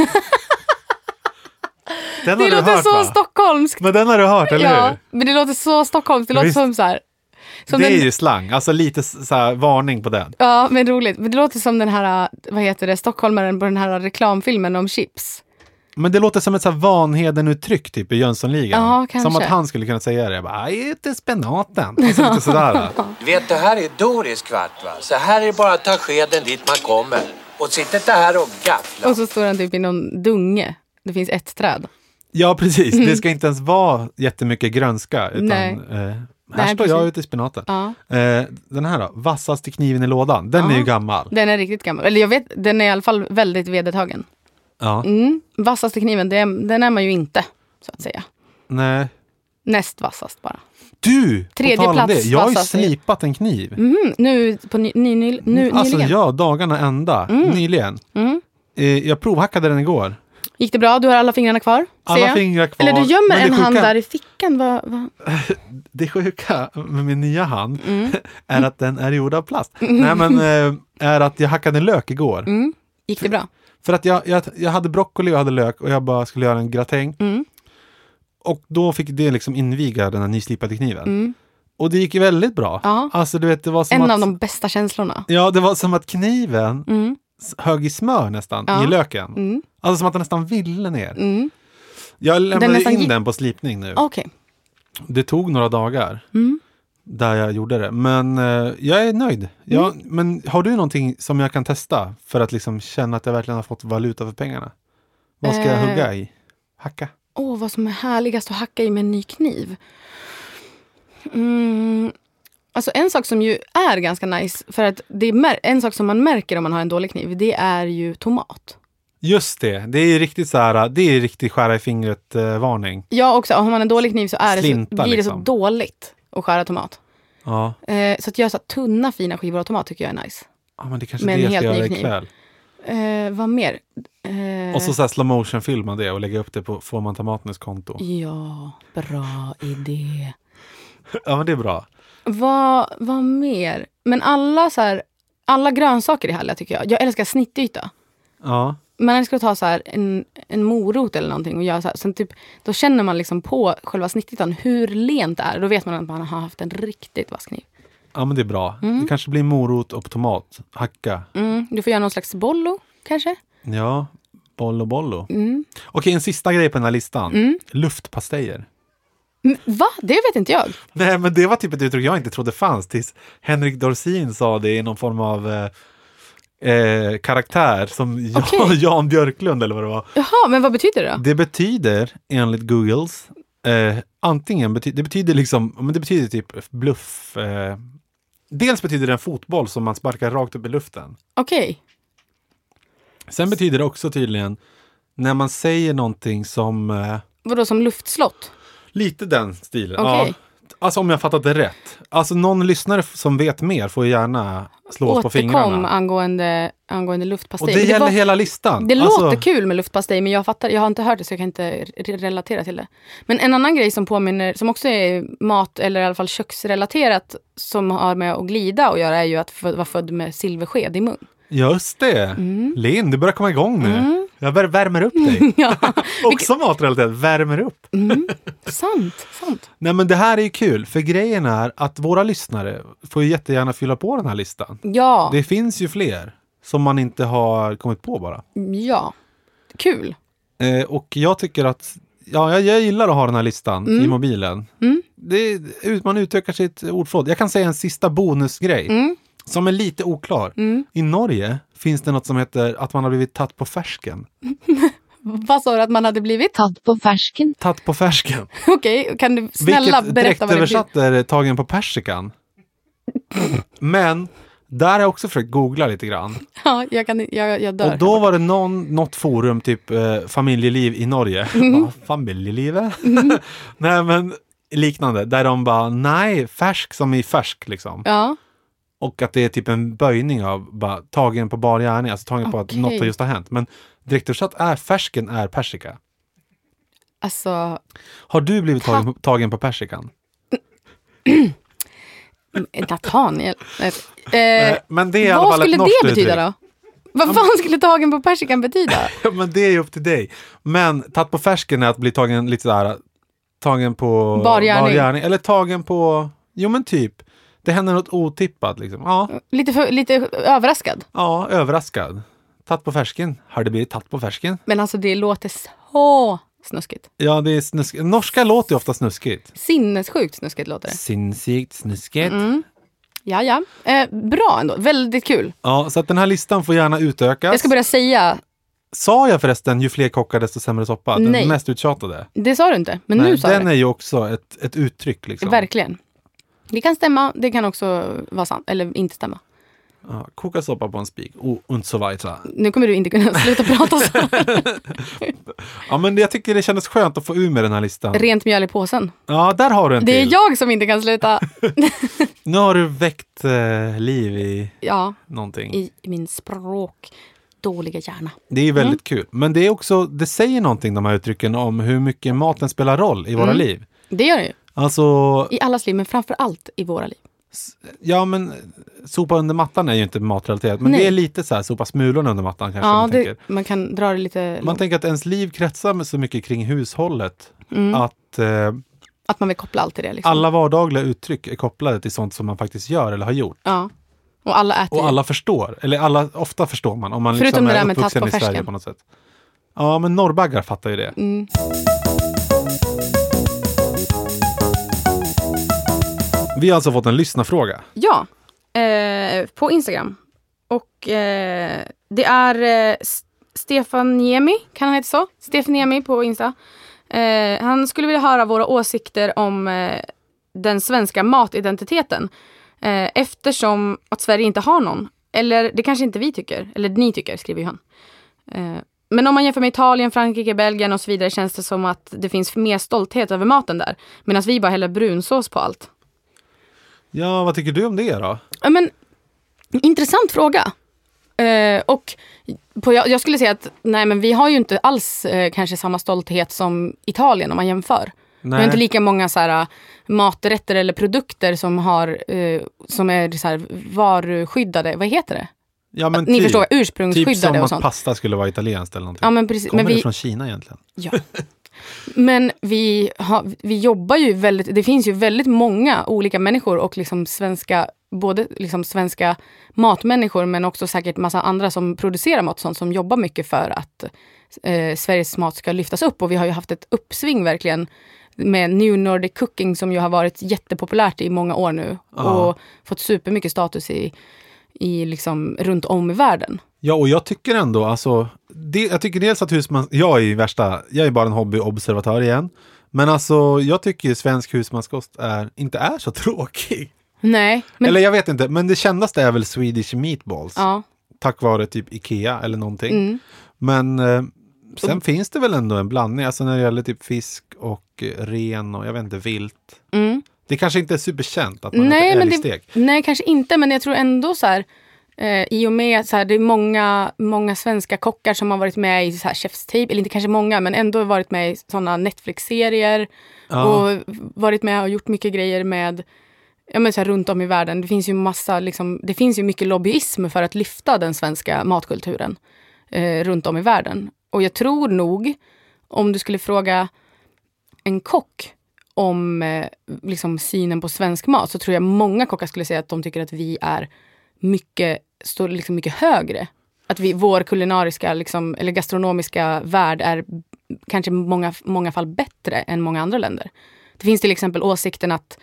Den det låter hört, så stockholmskt. Men den har du hört, eller hur? Men det låter så stockholmskt. Det låter som så här. Som det är ju slang. Alltså lite så här varning på den. Ja, men roligt. Men det låter som den här, vad heter det, stockholmaren på den här reklamfilmen om chips. Men det låter som ett så här Vanheden-uttryck typ i Jönssonligan. Ja, kanske. Som att han skulle kunna säga det. Jag bara, ute i spenaten. Alltså lite sådär. Du vet, det här är Doris kvart, va? Så här är det bara att ta skeden dit man kommer. Och sitter inte här och gaffla. Och så står han typ i någon dunge. Det finns ett träd. Ja, precis. Det ska inte ens vara jättemycket grönska. Utan, här står jag ute i spenaten. Ja. Den här då, vassaste kniven i lådan. Den är ju gammal. Den är riktigt gammal. Eller jag vet, den är i alla fall väldigt vedertagen. Ja. Vassaste kniven, den är man ju inte, så att säga. Nej. Näst vassast bara. Du, tredje på tal om plats, det. Jag har ju vassast. slipat en kniv. Nu på nyligen. Alltså ja, dagarna ända. Nyligen. Jag provhackade den igår. Gick det bra? Du har alla fingrarna kvar? Alla fingrar kvar. Eller du gömmer en hand där i fickan. Det sjuka med min nya hand är att den är gjord av plast. Nej, men är att jag hackade en lök igår. Gick det bra? För att jag hade broccoli och hade lök och jag bara skulle göra en gratäng. Och då fick det liksom inviga den här nyslipade kniven. Och det gick ju väldigt bra. Ja. Alltså du vet, det var som en av de bästa känslorna. Ja, det var som att kniven hög i smör nästan i löken. Alltså som att den nästan ville ner. Jag lämnade in den på slipning nu. Okay. Det tog några dagar där jag gjorde det. Men jag är nöjd. Men har du någonting som jag kan testa för att liksom känna att jag verkligen har fått valuta för pengarna? Vad ska jag hugga i? Hacka? Vad som är härligast att hacka i med en ny kniv. Alltså en sak som ju är ganska nice, för att det är en sak som man märker om man har en dålig kniv, det är ju tomat. Just det, det är riktigt så här, det är riktigt skära i fingret varning. Ja, också om man har en dålig kniv så är Slinta, blir det liksom. så dåligt att skära tomat. Ja. Så att göra så tunna fina skivor av tomat tycker jag är nice. Ja, men det kanske det jag ska göra ikväll. Vad mer? Och så här slow motion filma det och lägga upp det på Får man tomatens konto. Ja, bra idé. Ja, men det är bra. Vad mer? Men alla grönsaker är härliga tycker jag. Jag älskar snittyta. Ja. Man älskar att ta så här en morot eller någonting och göra så här. Sen typ, då känner man liksom på själva snittytan hur lent det är. Då vet man att man har haft en riktigt vass kniv. Ja, men det är bra. Det kanske blir morot och tomat. Hacka. Du får göra någon slags bollo, kanske? Ja, bollo. Okej, en sista grej på den här listan. Luftpastejer. Va? Det vet inte jag. Nej, men det var typ ett uttryck jag inte trodde fanns tills Henrik Dorsin sa det i någon form av karaktär som Jan Björklund eller vad det var. Jaha, men vad betyder det då? Det betyder, enligt Googles, antingen det betyder liksom, men det betyder typ bluff. Dels betyder det en fotboll som man sparkar rakt upp i luften. Okej. Sen betyder det också tydligen när man säger någonting som... Vadå, som luftslott? Lite den stilen. Okay. Ja. Alltså om jag fattat det rätt. Alltså någon lyssnare som vet mer får gärna slå oss på fingrarna. Återkom angående luftpastej. Och det gäller hela listan. Det låter kul med luftpastej, men jag har inte hört det så jag kan inte relatera till det. Men en annan grej som påminner, som också är mat eller i alla fall köksrelaterat, som har med att glida och göra, är ju att vara född med silversked i mun. Just det. Linn, du börjar komma igång nu. Jag värmer upp dig. Ja. Också matrelaterat, värmer upp. Sant. Nej, men det här är ju kul, för grejen är att våra lyssnare får ju jättegärna fylla på den här listan. Ja. Det finns ju fler som man inte har kommit på bara. Ja, kul. Och jag tycker att jag gillar att ha den här listan i mobilen. Man utökar sitt ordförråd. Jag kan säga en sista bonusgrej som är lite oklar. I Norge finns det något som heter att man har blivit tatt på färsken. Vad sa du att man hade blivit? Tatt på färsken. Tatt på färsken. Okej, kan du snälla berätta vad det blir? Vilket är tagen på persikan. Men där har jag också försökt googla lite grann. Ja, jag dör. Och då var det något forum, typ familjeliv i Norge. Familjelivet? Nej, men liknande. Där de bara, nej, färsk som i färsk liksom. Ja. Och att det är typ en böjning av bara, tagen på bar gärning, alltså tagen på att något har just har hänt. Men direktöversatt är färsken är persika. Alltså... Har du blivit tagen på persikan? Nathaniel. Men det är i alla fall ett norskt vad skulle det betyda då? Vad fan skulle tagen på persikan betyda? Men det är ju upp till dig. Men tatt på färsken är att bli tagen lite sådär, tagen på bargärning. Eller tagen på, jo men typ. Det händer något otippat liksom. Ja. Lite överraskad. Ja, överraskad. Tatt på färsken. Har det blivit tatt på färsken? Men alltså det låter så snuskigt. Ja, det är snuskigt. Norska låter ju ofta snuskigt. Sinnessjukt snuskigt låter det. Sinnessjukt snuskigt. Ja. Bra ändå. Väldigt kul. Ja, så att den här listan får gärna utökas. Jag ska börja säga... Sa jag förresten ju fler kockar desto sämre soppa? Nej. Den mest uttjatade. Det sa du inte, men nej, nu sa den det. är ju också ett uttryck liksom. Verkligen. Det kan stämma, det kan också vara sant, eller inte stämma. Ja, koka soppa på en spik. Und so weiter. Nu kommer du inte kunna sluta prata så. Ja, men jag tycker det kändes skönt att få ur med den här listan. Rent mjöl i påsen. Ja, där har du en till. Det är jag som inte kan sluta. Nu har du väckt liv i någonting. I min språk. Dåliga hjärna. Det är väldigt kul. Men det är också, det säger någonting de här uttrycken om hur mycket maten spelar roll i våra liv. Det gör det ju. Alltså... I allas liv, men framför allt i våra liv. Ja, men sopa under mattan är ju inte matrelaterat. Men det är lite så här, sopa smulorna under mattan kanske. Ja, man kan dra det lite... Man tänker att ens liv kretsar med så mycket kring hushållet. Att man vill koppla allt till det. Liksom. Alla vardagliga uttryck är kopplade till sånt som man faktiskt gör eller har gjort. Ja. Och alla äter. Och alla förstår. Eller ofta förstår man. Om man förutom liksom det där med tatt på i Sverige färsken. på något sätt. Ja, men norrbaggar fattar ju det. Vi har alltså fått en lyssnarfråga. Ja, på Instagram. Och det är Stefan Niemi, kan han heta så? Stefan Niemi på Insta. Han skulle vilja höra våra åsikter om den svenska matidentiteten. Eftersom att Sverige inte har någon. Eller det kanske inte vi tycker. Eller ni tycker, skriver han. Men om man jämför med Italien, Frankrike, Belgien och så vidare känns det som att det finns mer stolthet över maten där. Medan vi bara häller brunsås på allt. Ja, vad tycker du om det då? Ja, men intressant fråga. Jag skulle säga att nej, men vi har ju inte alls kanske samma stolthet som Italien om man jämför. Nej. Vi har inte lika många så här, maträtter eller produkter som är så här, varuskyddade. Vad heter det? Ja, men ni förstår, ursprungsskyddade typ som och sånt. Att pasta skulle vara italienskt eller någonting. Ja, men precis. Kommer det från Kina egentligen? Ja. Men vi jobbar ju väldigt, det finns ju väldigt många olika människor och liksom både liksom svenska matmänniskor men också säkert massa andra som producerar mat sånt som jobbar mycket för att Sveriges mat ska lyftas upp. Och vi har ju haft ett uppsving verkligen med New Nordic Cooking som ju har varit jättepopulärt i många år nu och fått supermycket status i liksom runt om i världen. Ja, och jag tycker ändå, alltså, jag tycker dels att jag är bara en hobbyobservatör igen, men alltså, jag tycker svensk husmanskost inte är så tråkig. Nej. Eller jag vet inte, men det kändaste är väl Swedish meatballs. Ja. Tack vare typ Ikea eller någonting. Men sen finns det väl ändå en blandning, alltså när det gäller typ fisk och ren och jag vet inte, vilt. Det kanske inte är superkänt att man äter älgstek. Nej, kanske inte, men jag tror ändå så här i och med att så här, det är många svenska kockar som har varit med i så här Chef's Table, eller inte kanske många, men ändå varit med i sådana Netflix-serier och varit med och gjort mycket grejer med så här, runt om i världen. Det finns ju det finns ju mycket lobbyism för att lyfta den svenska matkulturen runt om i världen. Och jag tror nog, om du skulle fråga en kock om liksom synen på svensk mat, så tror jag många kockar skulle säga att de tycker att vi är står mycket högre. Att vår kulinariska liksom, eller gastronomiska värld är kanske många fall bättre än många andra länder. Det finns till exempel åsikten att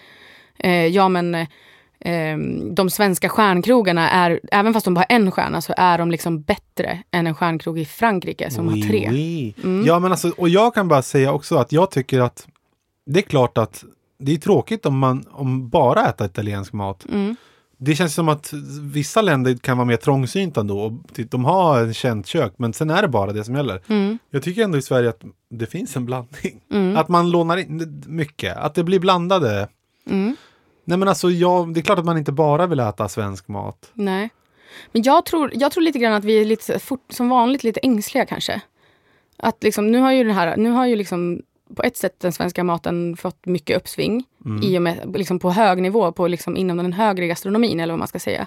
de svenska stjärnkrogarna är, även fast de bara har en stjärna, så är de liksom bättre än en stjärnkrog i Frankrike som har 3. Ja, men alltså, och jag kan bara säga också att jag tycker att det är klart att det är tråkigt om bara äta italiensk mat. Det känns som att vissa länder kan vara mer trångsynta då. Och de har en känt kök, men sen är det bara det som gäller. Jag tycker ändå i Sverige att det finns en blandning. Att man lånar in mycket. Att det blir blandade. Nej, men alltså det är klart att man inte bara vill äta svensk mat. Nej. Men jag tror lite grann att vi är lite som vanligt lite ängsliga kanske. Att liksom, nu har ju liksom på ett sätt den svenska maten fått mycket uppsving i och med liksom på hög nivå, på liksom inom den högre gastronomin eller vad man ska säga.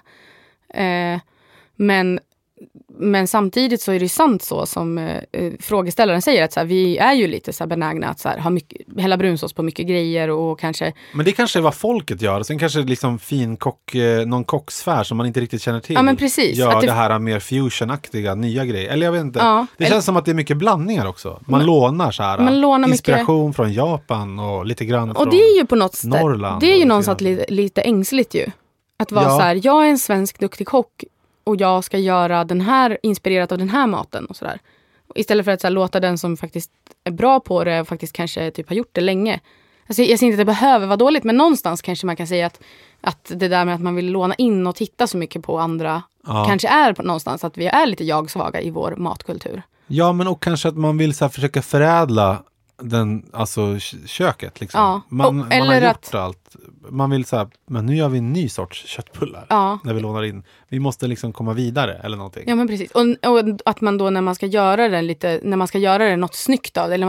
Men samtidigt så är det sant så som frågeställaren säger, att så här, vi är ju lite så här benägna att så här, hälla brunsås på mycket grejer och kanske... Men det kanske är vad folket gör. Sen kanske det är liksom någon kocksfär som man inte riktigt känner till. Ja, men precis. Gör det här mer fusionaktiga nya grejer. Eller jag vet inte. Det känns som att det är mycket blandningar också. Man lånar så här inspiration från Japan och lite grann från det är ju på något Norrland. Det är ju någonstans lite ängsligt ju. Att vara så här, jag är en svensk duktig kock och jag ska göra den här, inspirerat av den här maten och sådär. Istället för att så här, låta den som faktiskt är bra på det och faktiskt kanske typ har gjort det länge. Alltså, jag säger inte att det behöver vara dåligt, men någonstans kanske man kan säga att det där med att man vill låna in och titta så mycket på andra kanske är på någonstans att vi är lite jag-svaga i vår matkultur. Ja, men och kanske att man vill så här, försöka förädla köket liksom. Ja. Man har gjort allt. Man vill så här, men nu gör vi en ny sorts köttbullar när vi lånar in. Vi måste liksom komma vidare eller någonting. Ja, men precis. Och att man då när man ska göra det något snyggt av det, eller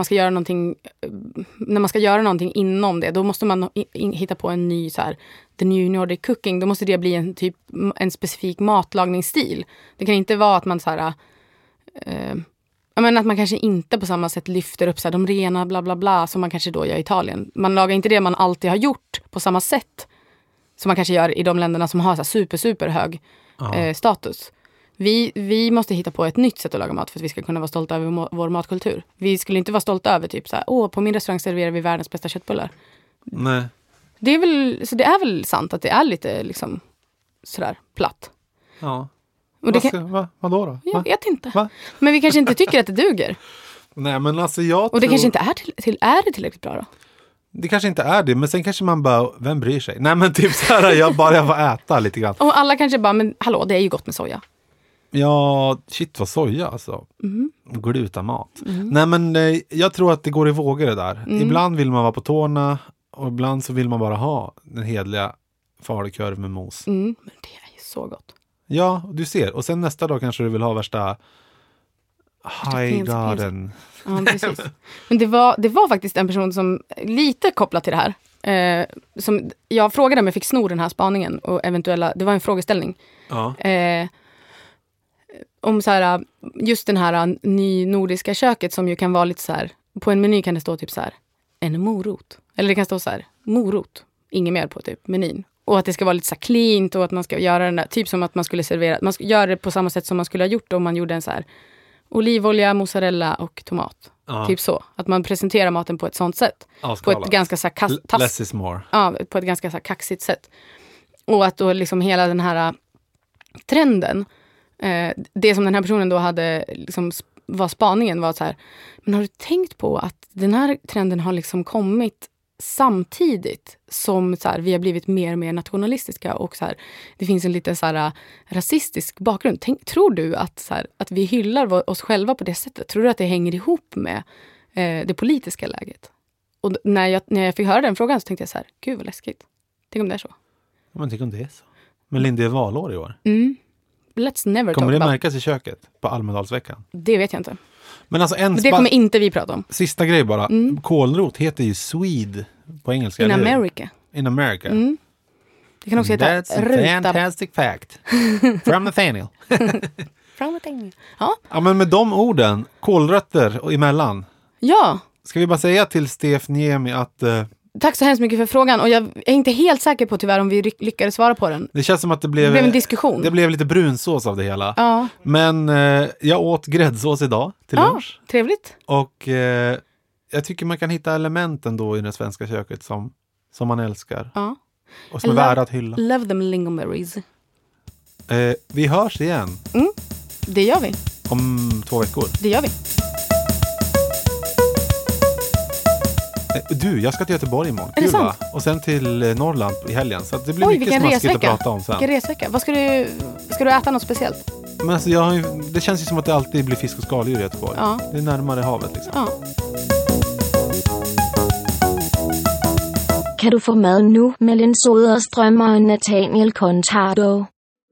när man ska göra någonting inom det, då måste man hitta på en ny så här, the new Nordic cooking. Då måste det bli en specifik matlagningsstil. Det kan inte vara att man så här men att man kanske inte på samma sätt lyfter upp så här, de rena bla bla bla som man kanske då gör i Italien. Man lagar inte det man alltid har gjort på samma sätt som man kanske gör i de länderna som har så här super hög status. Vi måste hitta på ett nytt sätt att laga mat för att vi ska kunna vara stolta över vår matkultur. Vi skulle inte vara stolta över typ så här, på min restaurang serverar vi världens bästa köttbullar. Nej. Det är väl sant att det är lite liksom sådär platt. Ja. Och vadå då? Jag vet inte. Va? Men vi kanske inte tycker att det duger. Nej, men alltså och det kanske inte är det tillräckligt bra då? Det kanske inte är det, men sen kanske man bara, vem bryr sig? Nej, men typ så här, jag får äta lite grann. Och alla kanske bara, men hallå, det är ju gott med soja. Ja, shit vad soja alltså. Glutamat. Nej, men jag tror att det går i vågor det där. Ibland vill man vara på tårna och ibland så vill man bara ha den hedliga falukorv med mos. Men det är ju så gott. Ja, du ser. Och sen nästa dag kanske du vill ha värsta high garden. Ja, precis. Men det var faktiskt en person som lite kopplat till det här. Som jag frågade om jag fick sno den här spaningen och eventuella, det var en frågeställning. Ja. Om så här, just den här nordiska köket som ju kan vara lite så här, på en meny kan det stå typ så här, en morot. Eller det kan stå så här, morot. Inget mer på typ menyn. Och att det ska vara lite så här cleant och att man ska göra den där, typ som att man skulle servera, man ska göra det på samma sätt som man skulle ha gjort om man gjorde en så här olivolja, mozzarella och tomat. Typ så. Att man presenterar maten på ett sånt sätt. På ett ganska så här less is more. Ja, på ett ganska så här kaxigt sätt. Och att då liksom hela den här trenden, det som den här personen då hade liksom var spaningen var så här, men har du tänkt på att den här trenden har liksom kommit samtidigt som så här, vi har blivit mer och mer nationalistiska och så här, det finns en liten så här, rasistisk bakgrund. Tror du att, så här, att vi hyllar oss själva på det sättet? Tror du att det hänger ihop med det politiska läget? Och när jag fick höra den frågan så tänkte jag så här, gud vad läskigt. Tänk om det är så. Ja, men tänk om det är så. Men Linda, det är valår i år. Let's never kommer talk det märkas i köket på Almedalsveckan? Det vet jag inte. Men alltså det kommer inte vi prata om. Sista grej bara. Kålrot heter ju Swede på engelska. In America. In America. Det kan också heta That's a fantastic fact. From Nathaniel. From Nathaniel. Ja. Ja, men med de orden, kålrötter och emellan. Ja. Ska vi bara säga till Stef Niemi att tack så hemskt mycket för frågan. Och jag är inte helt säker på tyvärr om vi lyckades svara på den. Det känns som att det blev en diskussion. Det blev lite brunsås av det hela. Ja. Men jag åt gräddsås idag till lunch. Trevligt. Och jag tycker man kan hitta elementen då i det svenska köket som man älskar. Ja. Och som är värda att hylla. Love them lingonberries. Vi hörs igen. Det gör vi. Om 2 veckor. Det gör vi. Du, jag ska till Göteborg imorgon. Är det sant? Och sen till Norrland i helgen. Så det blir mycket smaskigt att prata om sen. Vilken resvecka. Vad ska du äta något speciellt? Men alltså, det känns ju som att det alltid blir fisk och skaldjur i Göteborg. Ja. Det är närmare havet liksom. Ja. Kan du få mad nu, Malin Soderström og Nathaniel Contado?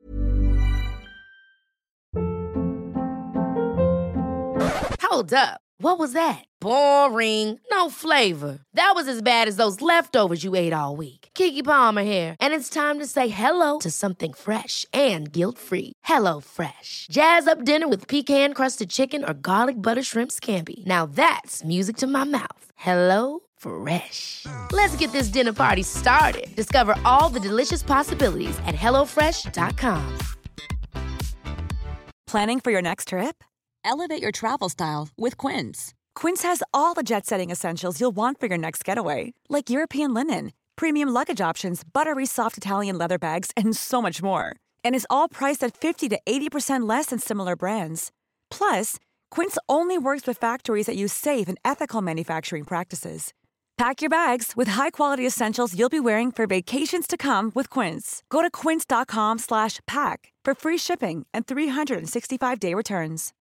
Hold up. What was that? Boring. No flavor. That was as bad as those leftovers you ate all week. Keke Palmer here, and it's time to say hello to something fresh and guilt-free. Hello Fresh. Jazz up dinner with pecan-crusted chicken or garlic butter shrimp scampi. Now that's music to my mouth. Hello Fresh. Let's get this dinner party started. Discover all the delicious possibilities at hellofresh.com. Planning for your next trip? Elevate your travel style with Quince. Quince has all the jet-setting essentials you'll want for your next getaway, like European linen, premium luggage options, buttery soft Italian leather bags, and so much more. And is all priced at 50 to 80% less than similar brands. Plus, Quince only works with factories that use safe and ethical manufacturing practices. Pack your bags with high-quality essentials you'll be wearing for vacations to come with Quince. Go to quince.com/pack for free shipping and 365-day returns.